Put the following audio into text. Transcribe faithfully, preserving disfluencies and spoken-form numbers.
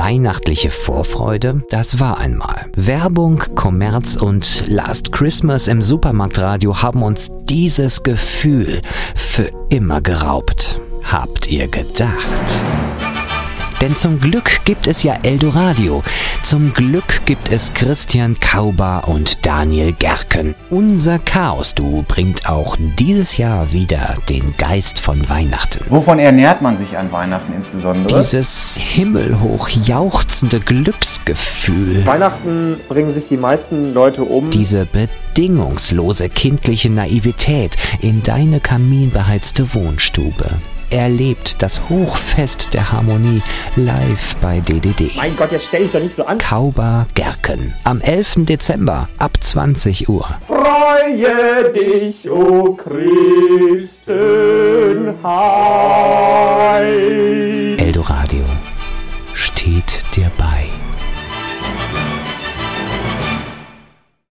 weihnachtliche Vorfreude? Das war einmal. Werbung, Kommerz und Last Christmas im Supermarktradio haben uns dieses Gefühl für immer geraubt. Habt ihr gedacht? Denn zum Glück gibt es ja Eldoradio. Zum Glück gibt es Christian Kauber und Daniel Gerken. Unser Chaos-Duo bringt auch dieses Jahr wieder den Geist von Weihnachten. Wovon ernährt man sich an Weihnachten insbesondere? Dieses himmelhoch jauchzende Glücksgefühl. Weihnachten bringen sich die meisten Leute um. Diese bedingungslose kindliche Naivität in deine kaminbeheizte Wohnstube. Erlebt das Hochfest der Harmonie live bei D D D. Mein Gott, jetzt stell dich doch nicht so an. Kauber Gerken. Am elften Dezember ab zwanzig Uhr. Freue dich, o Christenheit. Eldoradio steht dir bei.